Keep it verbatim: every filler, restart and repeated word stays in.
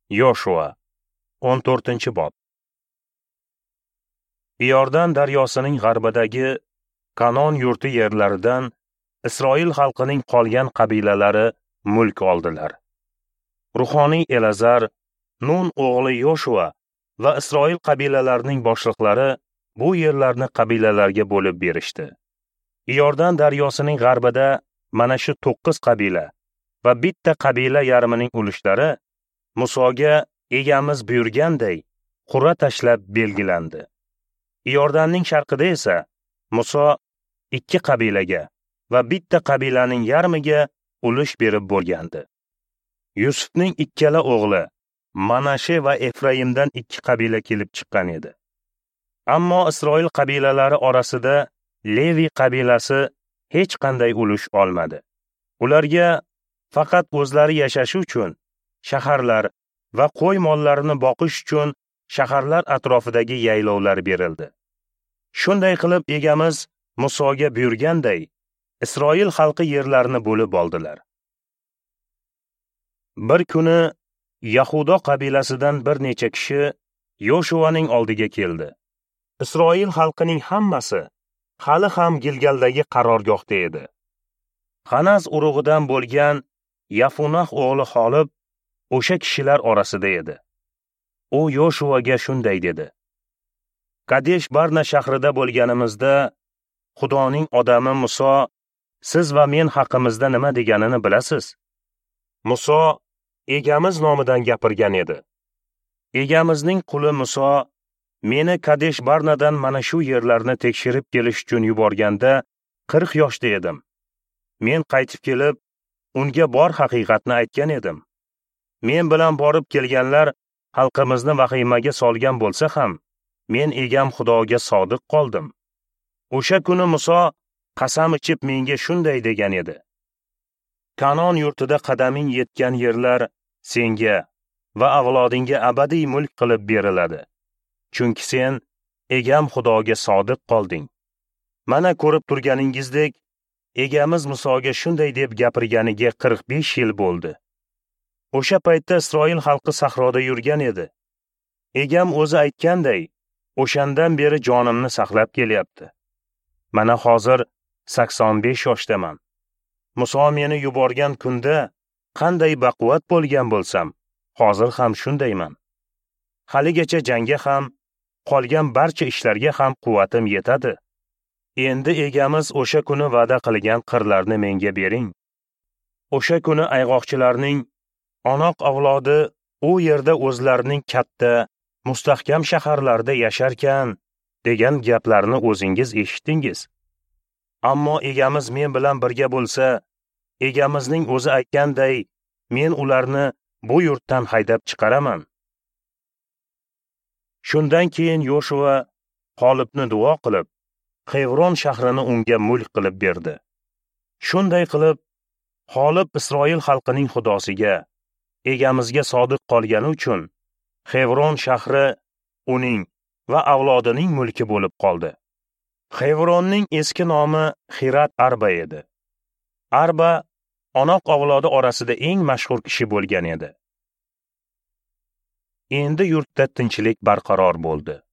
Yoshua o'n to'rtinchi bob. Iordan daryosining g'arbidagi Kanon yurti yerlaridan Isroil xalqining qolgan qabilalari mulk oldilar. Ruhoniy Elazar, Nun o'g'li Yoshua va Isroil qabilalarining boshliqlari bu yerlarni qabilalarga bo'lib berishdi. Iordan daryosining g'arbida mana shu to'qqiz qabila va bitta qabila yarmining ulushlari Musoga egamiz buyurganday qur'a tashlab belgilandi. Iordanning sharqida esa Muso ikki qabilaga va bitta qabilaning yarmiga ulush berib bo'lgandi. Yusufning ikkala o'g'li Manashe va Efraimdan ikki qabila kelib chiqqan edi. Ammo Isroil qabilalari orasida Levi qabilasi hech qanday ulush olmadi. Ularga faqat o'zlari yashashi uchun shaharlar va qo'y mollarini boqish uchun shaharlar atrofidagi yaylovlar berildi. Shunday qilib egamiz Musoga buyurganday Isroil xalqi yerlarini bo'lib oldilar. Bir kuni Yahudo qabilasidan bir necha kishi Yoshuaning oldiga keldi. Isroil xalqining hammasi hali ham Gilgaldagi qarorgohda edi. Xanaz urug'idan bo'lgan Yafunah o'g'li Xolib o'sha kishilar orasida edi. U Yoshuaga shunday dedi: Kadesh Barna shahrida bo'lganimizda Xudoning odami Muso siz va men haqimizda nima deganini bilasiz. Muso egamiz nomidan gapirgan edi. Egamizning quli Muso meni Kadesh Barnadan mana shu yerlarni tekshirib kelish uchun yuborganda qirq yoshda edim. Men qaytib kelib unga bor haqiqatni aytgan edim. Men bilan borib kelganlar xalqimizni vahimaga solgan bo'lsa ham, men egam Xudoga sodiq qoldim. O'sha kuni Muso qasam ichib menga shunday degan edi: Kanon yurtida qadaming yetgan yerlar senga va avlodingga abadiy mulk qilib beriladi. Chunki sen egam Xudoga sodiq qolding. Mana ko'rib turganingizdek, egamiz Musoga shunday deb gapirganiga qirq besh yil bo'ldi. O'sha paytda Isroil xalqi sahroda yurgan edi. Egam o'zi aytganday, o'shandan beri jonimni saqlab kelyapti. Mana hozir sakson besh yoshdaman. Muso meni yuborgan kunda qanday baquvvat bo'lgan bo'lsam, hozir ham shundayman. Haligacha jangga ham, qolgan barcha ishlarga ham quvvatim yetadi. Endi egamiz o'sha kuni va'da qilgan qirlarni menga bering. O'sha kuni ayg'oqchilarning onoq avlodi u yerda o'zlarining katta, mustahkam shaharlarda yasharkan degan gaplarni o'zingiz eshitdingiz. Ammo egamiz men bilan birga bo'lsa, egamizning o'zi aytganday, men ularni bu yurtdan haydab chiqaraman. Shundan keyin Yoshua Xolibni duo qilib, Xevron shahrini unga mulk qilib berdi. Shunday qilib, Xolib Isroil xalqining Xudosiga, egamizga sodiq qolgani uchun Xevron shahri uning va avlodining mulki bo'lib qoldi. Xevronning eski nomi Xirat Arba edi. Arba onoq avlodi orasida eng mashhur kishi bo'lgan edi. Endi yurtda tinchlik barqaror bo'ldi.